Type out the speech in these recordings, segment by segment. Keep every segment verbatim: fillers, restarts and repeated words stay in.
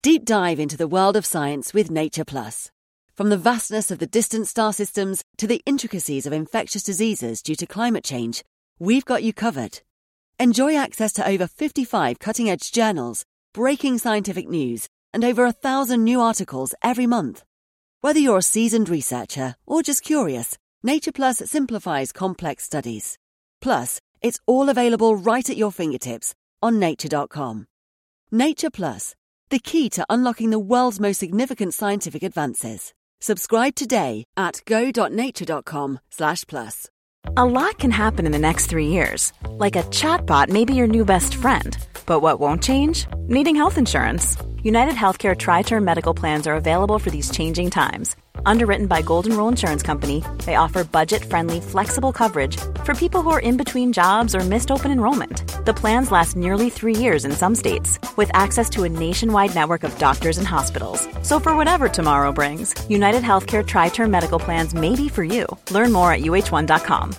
Deep dive into the world of science with Nature Plus. From the vastness of the distant star systems to the intricacies of infectious diseases due to climate change, we've got you covered. Enjoy access to over fifty-five cutting-edge journals, breaking scientific news, and over a thousand new articles every month. Whether you're a seasoned researcher or just curious, Nature Plus simplifies complex studies. Plus, it's all available right at your fingertips on nature dot com. Nature Plus, the key to unlocking the world's most significant scientific advances. Subscribe today at go.nature.com slash plus. A lot can happen in the next three years. Like a chatbot may be your new best friend. But what won't change? Needing health insurance. United Healthcare Tri-Term Medical Plans are available for these changing times. Underwritten by Golden Rule Insurance Company, they offer budget-friendly, flexible coverage for people who are in between jobs or missed open enrollment. The plans last nearly three years in some states, with access to a nationwide network of doctors and hospitals. So for whatever tomorrow brings, United Healthcare Tri-Term Medical Plans may be for you. Learn more at U H one dot com.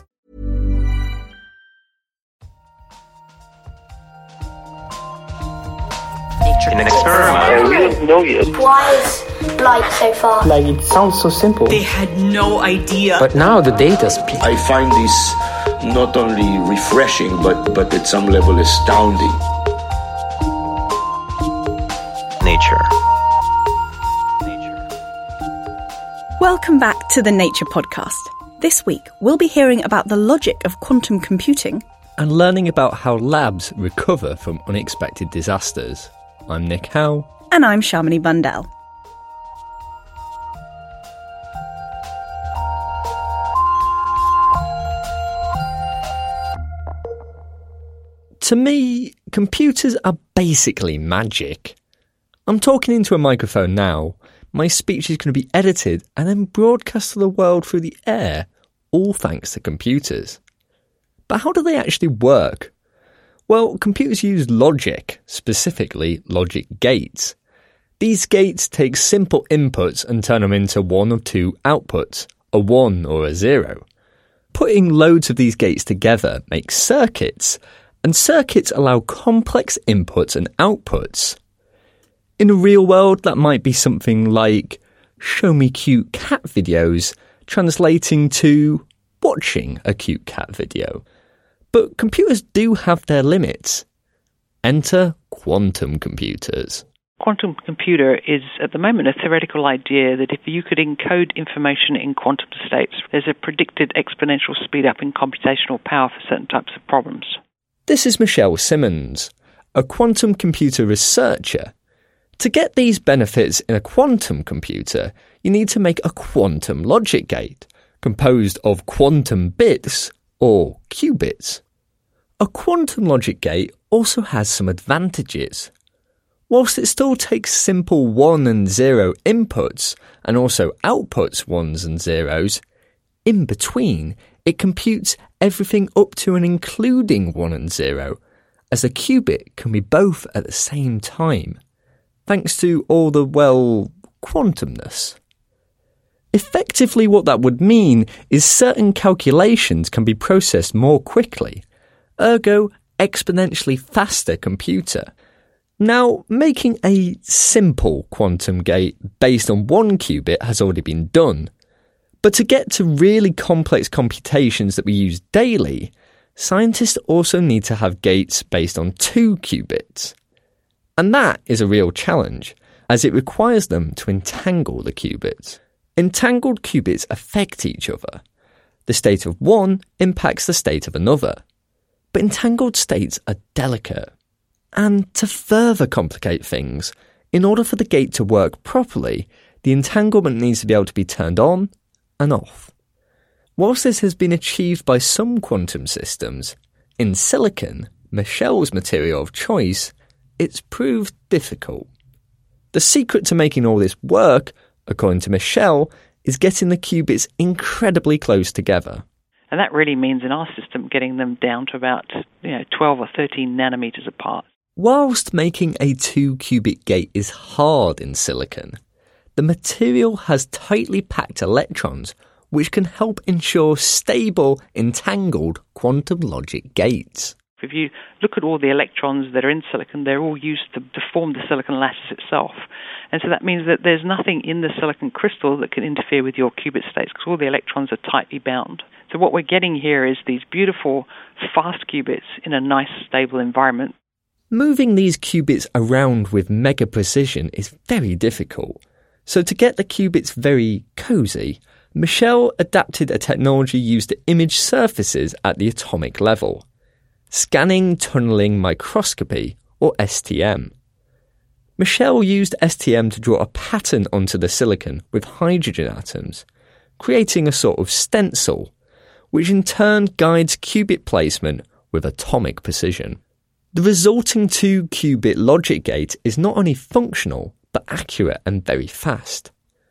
In an experiment. Yeah, we don't know yet. Why is light so far? Like, it sounds so simple. They had no idea. But now the data speaks. I find this not only refreshing, but, but at some level astounding. Nature. Welcome back to the Nature Podcast. This week, we'll be hearing about the logic of quantum computing and learning about how labs recover from unexpected disasters. I'm Nick Howe. And I'm Shamini Bundell. To me, computers are basically magic. I'm talking into a microphone now. My speech is going to be edited and then broadcast to the world through the air, all thanks to computers. But how do they actually work? Well, computers use logic, specifically logic gates. These gates take simple inputs and turn them into one or two outputs, a one or a zero. Putting loads of these gates together makes circuits, and circuits allow complex inputs and outputs. In the real world, that might be something like, show me cute cat videos, translating to watching a cute cat video. But computers do have their limits. Enter quantum computers. Quantum computer is, at the moment, a theoretical idea that if you could encode information in quantum states, there's a predicted exponential speed up in computational power for certain types of problems. This is Michelle Simmons, a quantum computer researcher. To get these benefits in a quantum computer, you need to make a quantum logic gate, composed of quantum bits, or qubits. A quantum logic gate also has some advantages. Whilst it still takes simple one and zero inputs and also outputs ones and zeros, in between it computes everything up to and including one and zero, as a qubit can be both at the same time, thanks to all the, well, quantumness. Effectively, what that would mean is certain calculations can be processed more quickly, ergo exponentially faster computer. Now, making a simple quantum gate based on one qubit has already been done, but to get to really complex computations that we use daily, scientists also need to have gates based on two qubits. And that is a real challenge, as it requires them to entangle the qubits. Entangled qubits affect each other. The state of one impacts the state of another. But entangled states are delicate. And to further complicate things, in order for the gate to work properly, the entanglement needs to be able to be turned on and off. Whilst this has been achieved by some quantum systems, in silicon, Michelle's material of choice, it's proved difficult. The secret to making all this work, according to Michelle, is getting the qubits incredibly close together. And that really means in our system getting them down to about you know, twelve or thirteen nanometers apart. Whilst making a two-qubit gate is hard in silicon, the material has tightly packed electrons which can help ensure stable, entangled quantum logic gates. If you look at all the electrons that are in silicon, they're all used to, to form the silicon lattice itself. And so that means that there's nothing in the silicon crystal that can interfere with your qubit states because all the electrons are tightly bound. So what we're getting here is these beautiful, fast qubits in a nice, stable environment. Moving these qubits around with mega precision is very difficult. So to get the qubits very cosy, Michel adapted a technology used to image surfaces at the atomic level. Scanning tunneling microscopy, or S T M. Michel used S T M to draw a pattern onto the silicon with hydrogen atoms, creating a sort of stencil, which in turn guides qubit placement with atomic precision. The resulting two-qubit logic gate is not only functional, but accurate and very fast.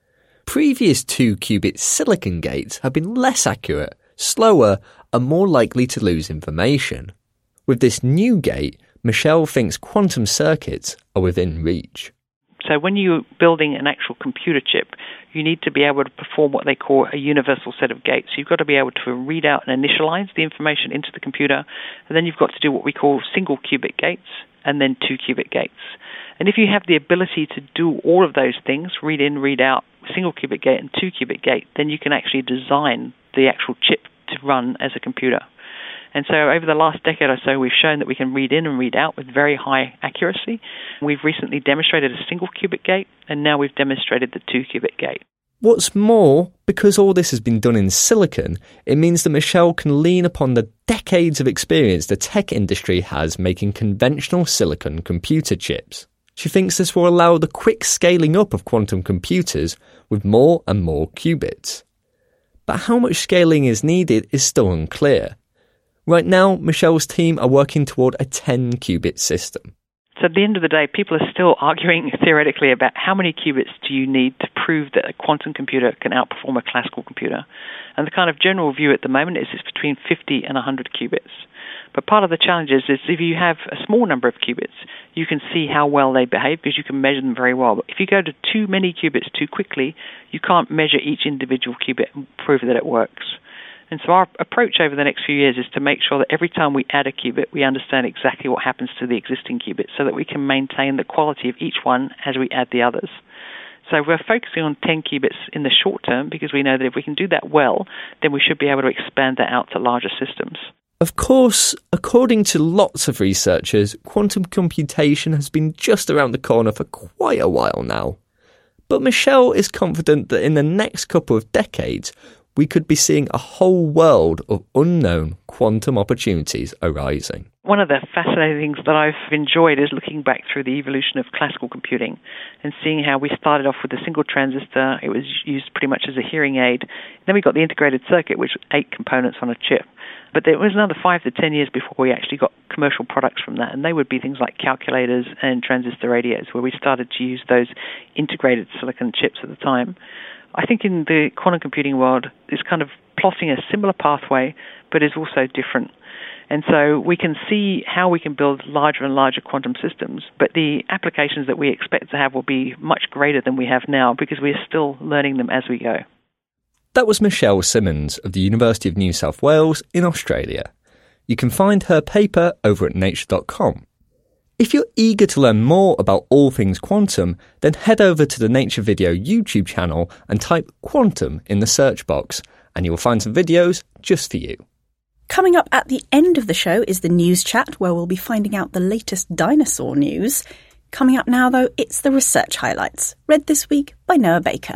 Previous two-qubit silicon gates have been less accurate, slower, and more likely to lose information. With this new gate, Michel thinks quantum circuits are within reach. So when you're building an actual computer chip, you need to be able to perform what they call a universal set of gates. You've got to be able to read out and initialize the information into the computer, and then you've got to do what we call single qubit gates, and then two qubit gates. And if you have the ability to do all of those things, read in, read out, single qubit gate and two qubit gate, then you can actually design the actual chip to run as a computer. And so over the last decade or so, we've shown that we can read in and read out with very high accuracy. We've recently demonstrated a single qubit gate, and now we've demonstrated the two qubit gate. What's more, because all this has been done in silicon, it means that Michel can lean upon the decades of experience the tech industry has making conventional silicon computer chips. She thinks this will allow the quick scaling up of quantum computers with more and more qubits. But how much scaling is needed is still unclear. Right now, Michel's team are working toward a ten-qubit system. So at the end of the day, people are still arguing theoretically about how many qubits do you need to prove that a quantum computer can outperform a classical computer. And the kind of general view at the moment is it's between fifty and one hundred qubits. But part of the challenge is, is if you have a small number of qubits, you can see how well they behave because you can measure them very well. But if you go to too many qubits too quickly, you can't measure each individual qubit and prove that it works. And so our approach over the next few years is to make sure that every time we add a qubit, we understand exactly what happens to the existing qubit so that we can maintain the quality of each one as we add the others. So we're focusing on ten qubits in the short term because we know that if we can do that well, then we should be able to expand that out to larger systems. Of course, according to lots of researchers, quantum computation has been just around the corner for quite a while now. But Michel is confident that in the next couple of decades, we could be seeing a whole world of unknown quantum opportunities arising. One of the fascinating things that I've enjoyed is looking back through the evolution of classical computing and seeing how we started off with a single transistor. It was used pretty much as a hearing aid. Then we got the integrated circuit, which was eight components on a chip. But there was another five to ten years before we actually got commercial products from that, and they would be things like calculators and transistor radios, where we started to use those integrated silicon chips at the time. I think in the quantum computing world, it's kind of plotting a similar pathway, but is also different. And so we can see how we can build larger and larger quantum systems, but the applications that we expect to have will be much greater than we have now because we are still learning them as we go. That was Michel Simmons of the University of New South Wales in Australia. You can find her paper over at nature dot com. If you're eager to learn more about all things quantum, then head over to the Nature Video YouTube channel and type quantum in the search box, and you'll find some videos just for you. Coming up at the end of the show is the news chat, where we'll be finding out the latest dinosaur news. Coming up now, though, it's the research highlights, read this week by Noah Baker.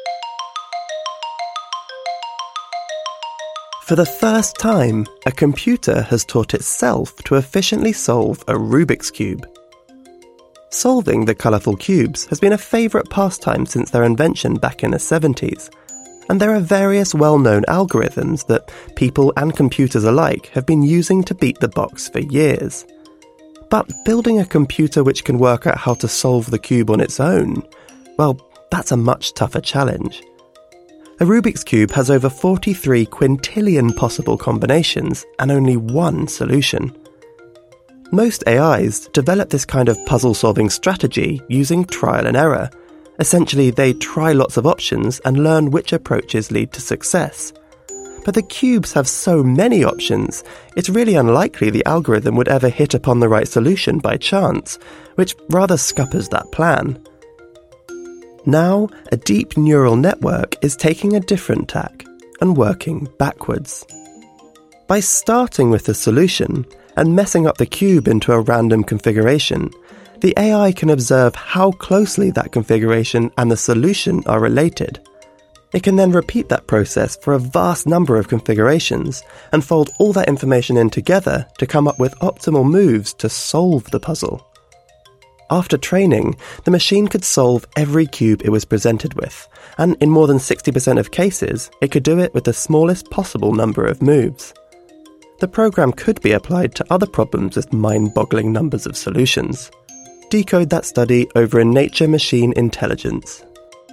For the first time, a computer has taught itself to efficiently solve a Rubik's Cube. Solving the colourful cubes has been a favourite pastime since their invention back in the seventies, and there are various well-known algorithms that people and computers alike have been using to beat the box for years. But building a computer which can work out how to solve the cube on its own, well, that's a much tougher challenge. A Rubik's Cube has over forty-three quintillion possible combinations and only one solution. Most A Is develop this kind of puzzle-solving strategy using trial and error. Essentially, they try lots of options and learn which approaches lead to success. But the cubes have so many options, it's really unlikely the algorithm would ever hit upon the right solution by chance, which rather scuppers that plan. Now, a deep neural network is taking a different tack and working backwards. By starting with the solution and messing up the cube into a random configuration, the A I can observe how closely that configuration and the solution are related. It can then repeat that process for a vast number of configurations and fold all that information in together to come up with optimal moves to solve the puzzle. After training, the machine could solve every cube it was presented with, and in more than sixty percent of cases, it could do it with the smallest possible number of moves. The program could be applied to other problems with mind-boggling numbers of solutions. Decode that study over in Nature Machine Intelligence.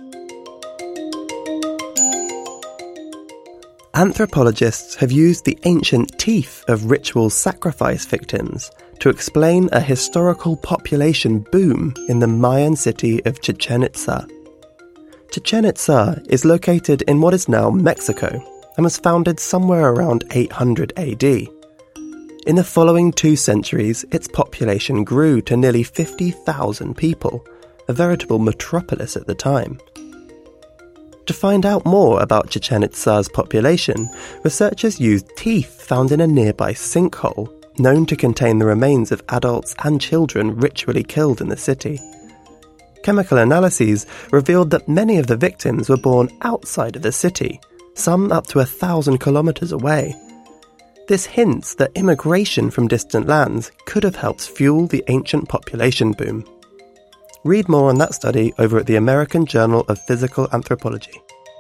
Anthropologists have used the ancient teeth of ritual sacrifice victims to explain a historical population boom in the Mayan city of Chichen Itza. Chichen Itza is located in what is now Mexico and was founded somewhere around eight hundred A D. In the following two centuries, its population grew to nearly fifty thousand people, a veritable metropolis at the time. To find out more about Chichen Itza's population, researchers used teeth found in a nearby sinkhole, known to contain the remains of adults and children ritually killed in the city. Chemical analyses revealed that many of the victims were born outside of the city, some up to a thousand kilometers away. This hints that immigration from distant lands could have helped fuel the ancient population boom. Read more on that study over at the American Journal of Physical Anthropology.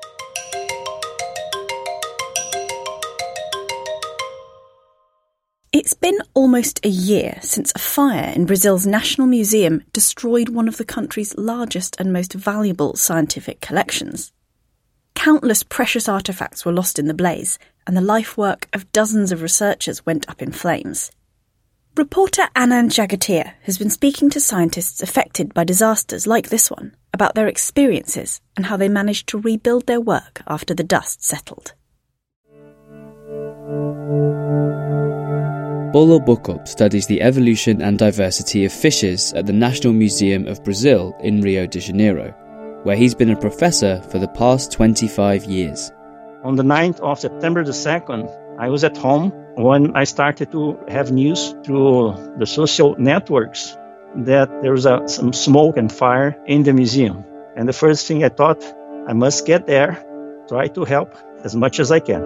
It's been almost a year since a fire in Brazil's National Museum destroyed one of the country's largest and most valuable scientific collections. Countless precious artefacts were lost in the blaze, and the life work of dozens of researchers went up in flames. Reporter Anand Jagatia has been speaking to scientists affected by disasters like this one about their experiences and how they managed to rebuild their work after the dust settled. Bolo Bokop studies the evolution and diversity of fishes at the National Museum of Brazil in Rio de Janeiro, where he's been a professor for the past twenty-five years. On the ninth of September the second, I was at home when I started to have news through the social networks that there was a, some smoke and fire in the museum. And the first thing I thought, I must get there, try to help as much as I can.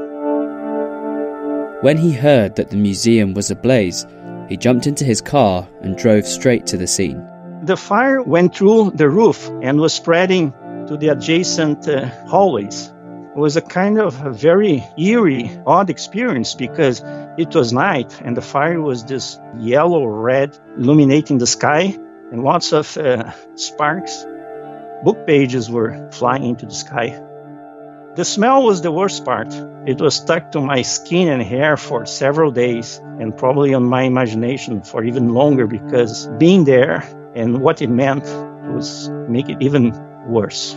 When he heard that the museum was ablaze, he jumped into his car and drove straight to the scene. The fire went through the roof and was spreading to the adjacent uh, hallways. It was a kind of a very eerie, odd experience because it was night and the fire was this yellow-red illuminating the sky and lots of uh, sparks. Book pages were flying into the sky. The smell was the worst part. It was stuck to my skin and hair for several days and probably on my imagination for even longer because being there and what it meant was make it even worse.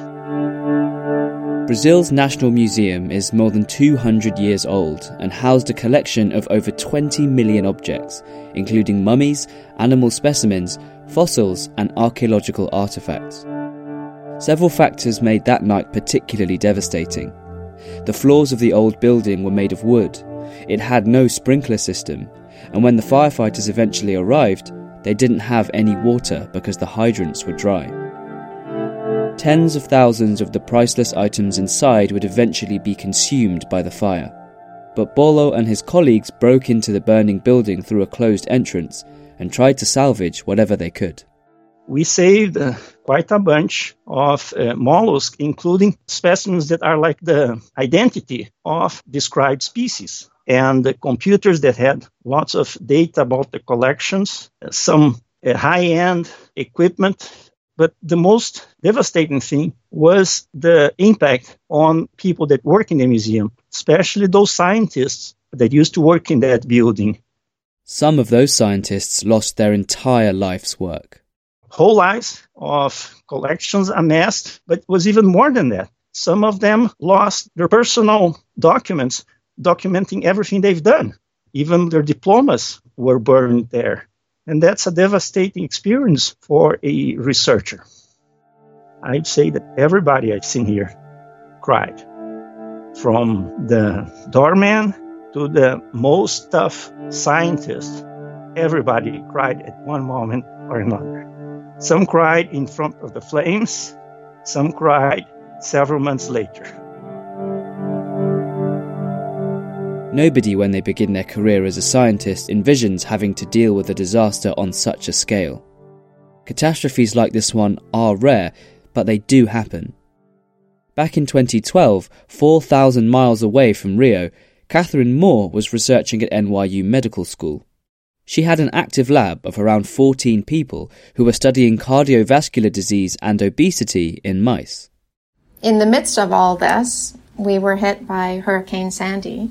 Brazil's National Museum is more than two hundred years old and housed a collection of over twenty million objects, including mummies, animal specimens, fossils and archaeological artifacts. Several factors made that night particularly devastating. The floors of the old building were made of wood. It had no sprinkler system, and when the firefighters eventually arrived, they didn't have any water because the hydrants were dry. Tens of thousands of the priceless items inside would eventually be consumed by the fire. But Bolo and his colleagues broke into the burning building through a closed entrance and tried to salvage whatever they could. We saved uh, quite a bunch of uh, mollusks, including specimens that are like the identity of described species, and the computers that had lots of data about the collections, uh, some uh, high-end equipment. But the most devastating thing was the impact on people that work in the museum, especially those scientists that used to work in that building. Some of those scientists lost their entire life's work. Whole lives of collections amassed, but it was even more than that. Some of them lost their personal documents documenting everything they've done. Even their diplomas were burned there. And that's a devastating experience for a researcher. I'd say that everybody I've seen here cried. From the doorman to the most tough scientist, everybody cried at one moment or another. Some cried in front of the flames, some cried several months later. Nobody, when they begin their career as a scientist, envisions having to deal with a disaster on such a scale. Catastrophes like this one are rare, but they do happen. Back in twenty twelve, four thousand miles away from Rio, Catherine Moore was researching at N Y U Medical School. She had an active lab of around fourteen people who were studying cardiovascular disease and obesity in mice. In the midst of all this, we were hit by Hurricane Sandy.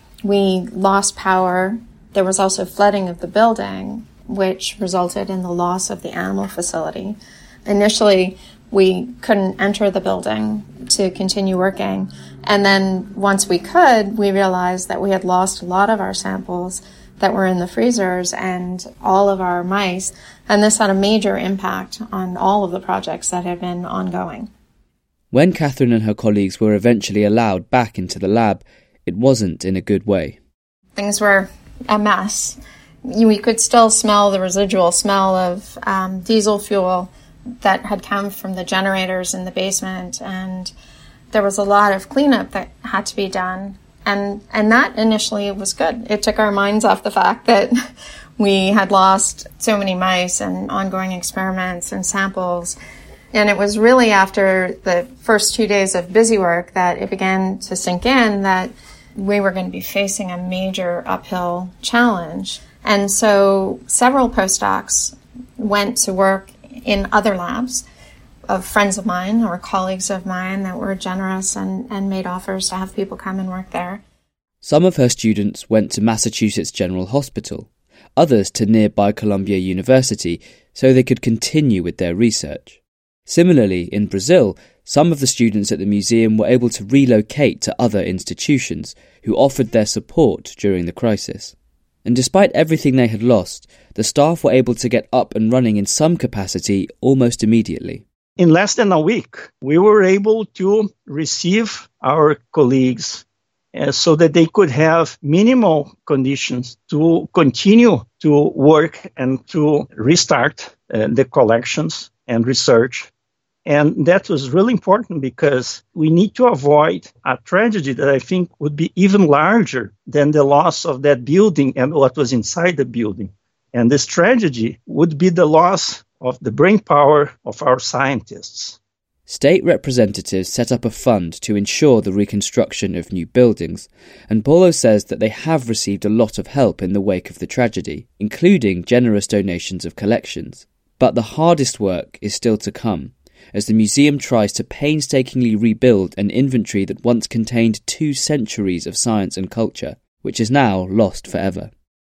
We lost power. There was also flooding of the building, which resulted in the loss of the animal facility. Initially, we couldn't enter the building to continue working. And then once we could, we realized that we had lost a lot of our samples that were in the freezers and all of our mice. And this had a major impact on all of the projects that had been ongoing. When Catherine and her colleagues were eventually allowed back into the lab, it wasn't in a good way. Things were a mess. We could still smell the residual smell of um, diesel fuel that had come from the generators in the basement, and there was a lot of cleanup that had to be done. And and that initially was good. It took our minds off the fact that we had lost so many mice and ongoing experiments and samples. And it was really after the first two days of busy work that it began to sink in that we were going to be facing a major uphill challenge. And so several postdocs went to work in other labs of friends of mine or colleagues of mine that were generous and, and made offers to have people come and work there. Some of her students went to Massachusetts General Hospital, others to nearby Columbia University so they could continue with their research. Similarly, in Brazil, some of the students at the museum were able to relocate to other institutions who offered their support during the crisis. And despite everything they had lost, the staff were able to get up and running in some capacity almost immediately. In less than a week, we were able to receive our colleagues uh, so that they could have minimal conditions to continue to work and to restart uh, the collections and research. And that was really important because we need to avoid a tragedy that I think would be even larger than the loss of that building and what was inside the building. And this tragedy would be the loss of the brain power of our scientists. State representatives set up a fund to ensure the reconstruction of new buildings, and Paulo says that they have received a lot of help in the wake of the tragedy, including generous donations of collections. But the hardest work is still to come, as the museum tries to painstakingly rebuild an inventory that once contained two centuries of science and culture, which is now lost forever.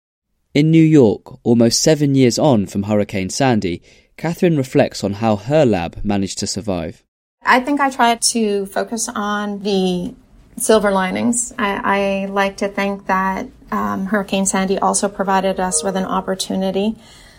In New York, almost seven years on from Hurricane Sandy, Catherine reflects on how her lab managed to survive. I think I tried to focus on the silver linings. I, I like to think that um, Hurricane Sandy also provided us with an opportunity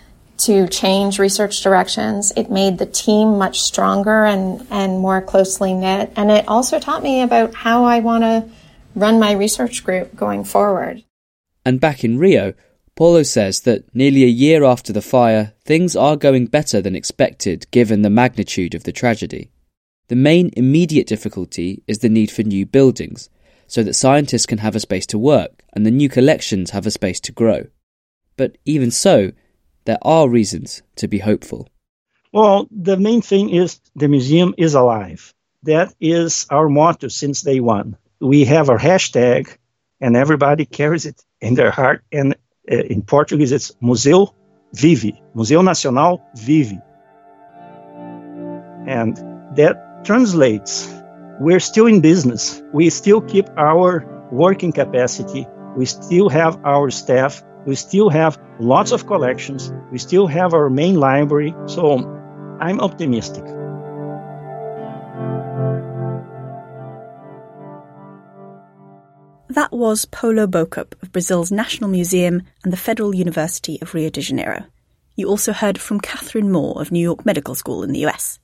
to change research directions. It made the team much stronger and, and more closely knit. And it also taught me about how I want to run my research group going forward. And back in Rio, Paulo says that nearly a year after the fire, things are going better than expected given the magnitude of the tragedy. The main immediate difficulty is the need for new buildings, so that scientists can have a space to work and the new collections have a space to grow. But even so, there are reasons to be hopeful. Well, the main thing is the museum is alive. That is our motto since day one. We have our hashtag, and everybody carries it in their heart. And uh, in Portuguese, it's Museu Vive, Museu Nacional Vive. And that translates, we're still in business. We still keep our working capacity. We still have our staff. We still have lots of collections. We still have our main library. So I'm optimistic. That was Paulo Bocup of Brazil's National Museum and the Federal University of Rio de Janeiro. You also heard from Catherine Moore of New York Medical School in the U S.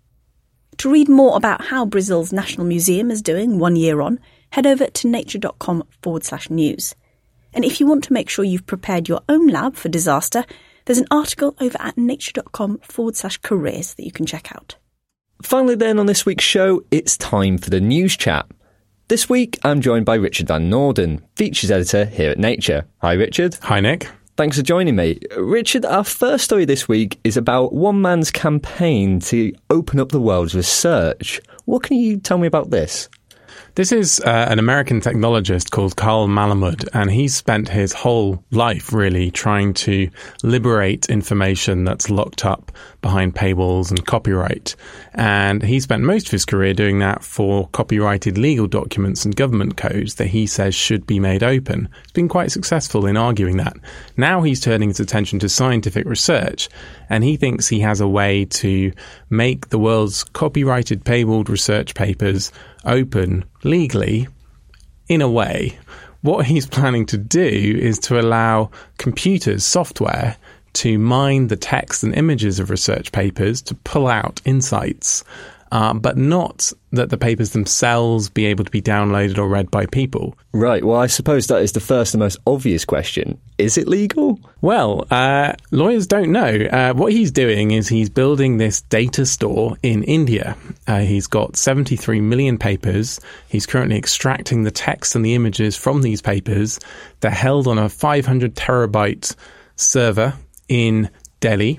To read more about how Brazil's National Museum is doing one year on, head over to nature.com forward slash news. And if you want to make sure you've prepared your own lab for disaster, there's an article over at nature.com forward slash careers that you can check out. Finally then, on this week's show, it's time for the news chat. This week, I'm joined by Richard Van Noorden, features editor here at Nature. Hi, Richard. Hi, Nick. Thanks for joining me. Richard, our first story this week is about one man's campaign to open up the world's research. What can you tell me about this? This is uh, an American technologist called Carl Malamud, and he's spent his whole life really trying to liberate information that's locked up behind paywalls and copyright. And he spent most of his career doing that for copyrighted legal documents and government codes that he says should be made open. He's been quite successful in arguing that. Now he's turning his attention to scientific research, and he thinks he has a way to make the world's copyrighted paywalled research papers open legally in a way. What he's planning to do is to allow computers, software, to mine the text and images of research papers to pull out insights, uh, but not that the papers themselves be able to be downloaded or read by people. Right, well, I suppose that is the first and most obvious question. Is it legal? Well, uh, lawyers don't know. Uh, what he's doing is he's building this data store in India. Uh, he's got seventy-three million papers. He's currently extracting the text and the images from these papers. They're held on a five hundred terabyte server in Delhi.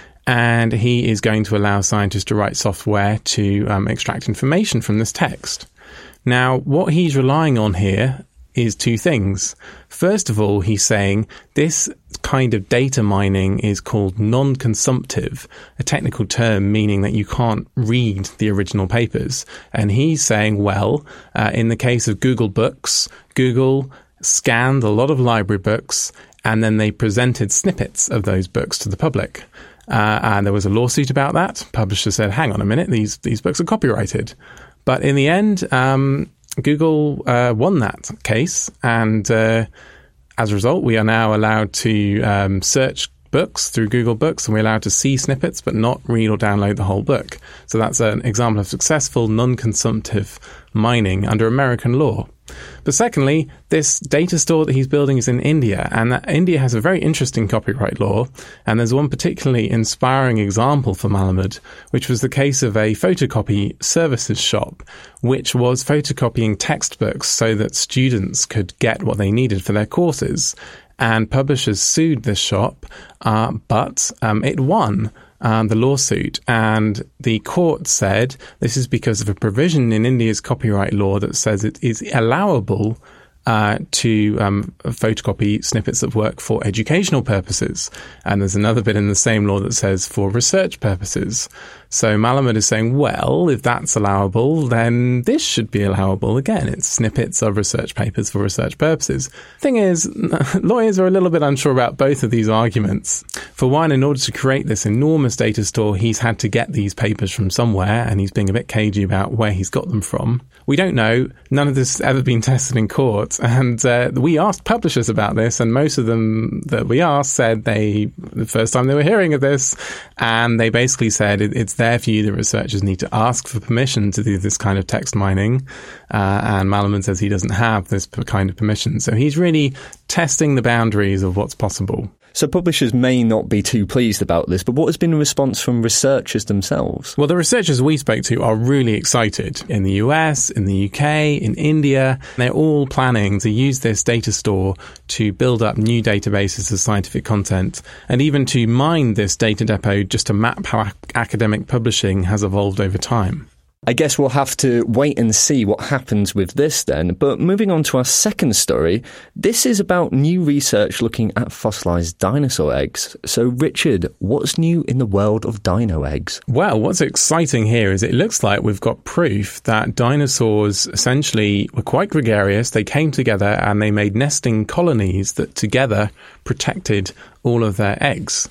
And he is going to allow scientists to write software to um, extract information from this text. Now, what he's relying on here is two things. First of all, he's saying this kind of data mining is called non-consumptive, a technical term meaning that you can't read the original papers. And he's saying, well, uh, in the case of Google Books, Google scanned a lot of library books and then they presented snippets of those books to the public. Uh, and there was a lawsuit about that. Publishers said, hang on a minute, these these books are copyrighted. But in the end, um, Google uh, won that case. And uh, as a result, we are now allowed to um, search books through Google Books, and we're allowed to see snippets but not read or download the whole book. So that's an example of successful non-consumptive mining under American law. But secondly, this data store that he's building is in India, and that India has a very interesting copyright law, and there's one particularly inspiring example for Malamud, which was the case of a photocopy services shop, which was photocopying textbooks so that students could get what they needed for their courses. And publishers sued this shop, uh, but um, it won um, the lawsuit. And the court said this is because of a provision in India's copyright law that says it is allowable uh, to um, photocopy snippets of work for educational purposes. And there's another bit in the same law that says for research purposes. So Malamud is saying, well, if that's allowable, then this should be allowable. Again, it's snippets of research papers for research purposes. Thing is, lawyers are a little bit unsure about both of these arguments. For one, in order to create this enormous data store, he's had to get these papers from somewhere, and he's being a bit cagey about where he's got them from. We don't know. None of this has ever been tested in court. And uh, we asked publishers about this, and most of them that we asked said they, the first time they were hearing of this, and they basically said it, it's there for you. The researchers need to ask for permission to do this kind of text mining. Uh, and Malamud says he doesn't have this kind of permission. So he's really testing the boundaries of what's possible. So publishers may not be too pleased about this, but what has been the response from researchers themselves? Well, the researchers we spoke to are really excited. In the U S, in the U K, in India, they're all planning to use this data store to build up new databases of scientific content, and even to mine this data depot just to map how ac- academic publishing has evolved over time. I guess we'll have to wait and see what happens with this then. But moving on to our second story, this is about new research looking at fossilised dinosaur eggs. So, Richard, what's new in the world of dino eggs? Well, what's exciting here is it looks like we've got proof that dinosaurs essentially were quite gregarious. They came together and they made nesting colonies that together protected all of their eggs.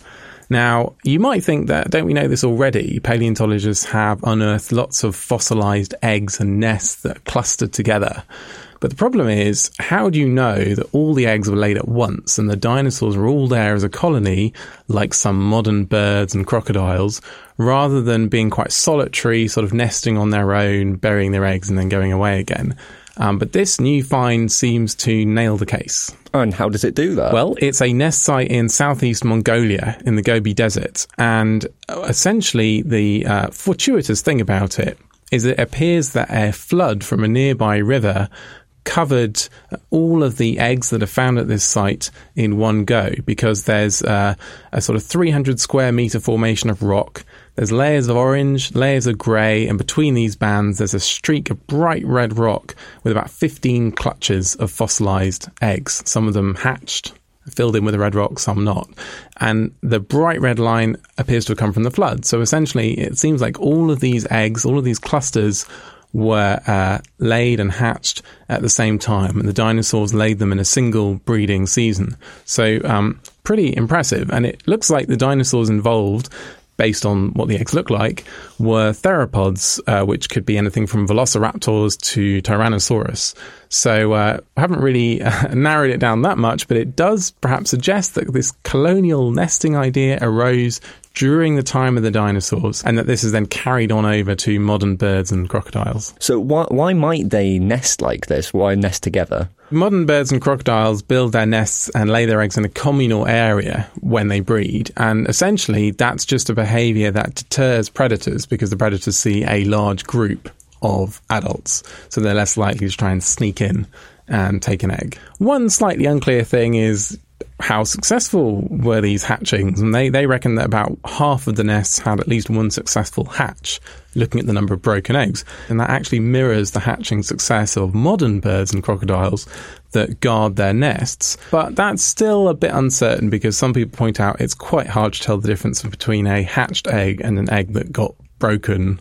Now, you might think that, don't we know this already? Paleontologists have unearthed lots of fossilized eggs and nests that are clustered together. But the problem is, how do you know that all the eggs were laid at once and the dinosaurs were all there as a colony, like some modern birds and crocodiles, rather than being quite solitary, sort of nesting on their own, burying their eggs and then going away again? Um, but this new find seems to nail the case. And how does it do that? Well, it's a nest site in southeast Mongolia in the Gobi Desert. And essentially, the uh, fortuitous thing about it is it appears that a flood from a nearby river covered all of the eggs that are found at this site in one go, because there's uh, a sort of three hundred square metre formation of rock. There's layers of orange, layers of grey, and between these bands there's a streak of bright red rock with about fifteen clutches of fossilised eggs, some of them hatched, filled in with the red rock, some not. And the bright red line appears to have come from the flood. So essentially it seems like all of these eggs, all of these clusters were uh, laid and hatched at the same time, and the dinosaurs laid them in a single breeding season. So um, pretty impressive. And it looks like the dinosaurs involved, based on what the eggs look like, were theropods, uh, which could be anything from velociraptors to Tyrannosaurus. So uh, I haven't really uh, narrowed it down that much, but it does perhaps suggest that this colonial nesting idea arose during the time of the dinosaurs, and that this is then carried on over to modern birds and crocodiles. So why, why might they nest like this? Why nest together? Modern birds and crocodiles build their nests and lay their eggs in a communal area when they breed, and essentially that's just a behaviour that deters predators, because the predators see a large group of adults, so they're less likely to try and sneak in and take an egg. One slightly unclear thing is how successful were these hatchings, and they, they reckon that about half of the nests had at least one successful hatch, looking at the number of broken eggs, and that actually mirrors the hatching success of modern birds and crocodiles that guard their nests. But that's still a bit uncertain, because some people point out it's quite hard to tell the difference between a hatched egg and an egg that got broken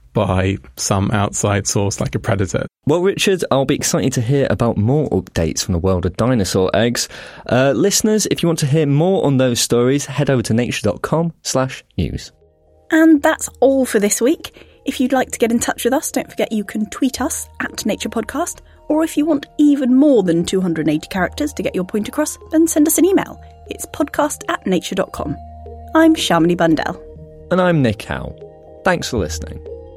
by some outside source like a predator. Well, Richard, I'll be excited to hear about more updates from the world of dinosaur eggs. Uh, listeners, if you want to hear more on those stories, head over to nature.com slash news. And that's all for this week. If you'd like to get in touch with us, don't forget you can tweet us at Nature Podcast, or if you want even more than two hundred eighty characters to get your point across, then send us an email. It's podcast at nature dot com. I'm Shamini Bundell. And I'm Nick Howe. Thanks for listening.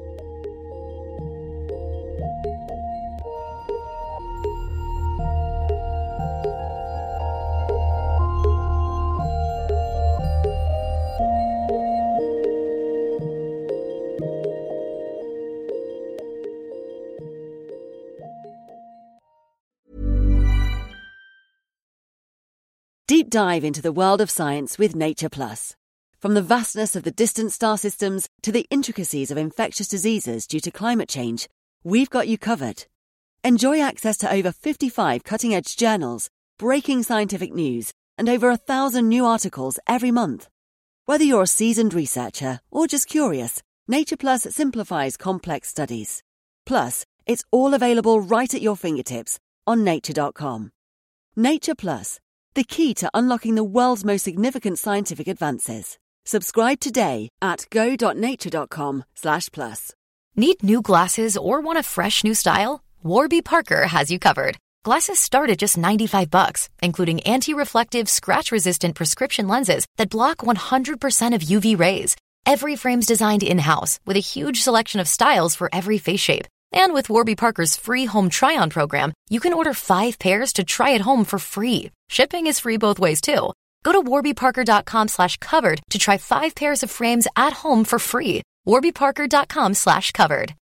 Deep dive into the world of science with Nature Plus. From the vastness of the distant star systems to the intricacies of infectious diseases due to climate change, we've got you covered. Enjoy access to over fifty-five cutting-edge journals, breaking scientific news, and over a thousand new articles every month. Whether you're a seasoned researcher or just curious, Nature Plus simplifies complex studies. Plus, it's all available right at your fingertips on nature dot com. Nature Plus, the key to unlocking the world's most significant scientific advances. Subscribe today at go.nature.com slash plus. Need new glasses or want a fresh new style? Warby Parker has you covered. Glasses start at just ninety-five bucks, including anti-reflective, scratch-resistant prescription lenses that block one hundred percent of U V rays. Every frame's designed in-house with a huge selection of styles for every face shape. And with Warby Parker's free home try-on program, you can order five pairs to try at home for free. Shipping is free both ways, too. Go to warbyparker.com slash covered to try five pairs of frames at home for free. warbyparker.com slash covered.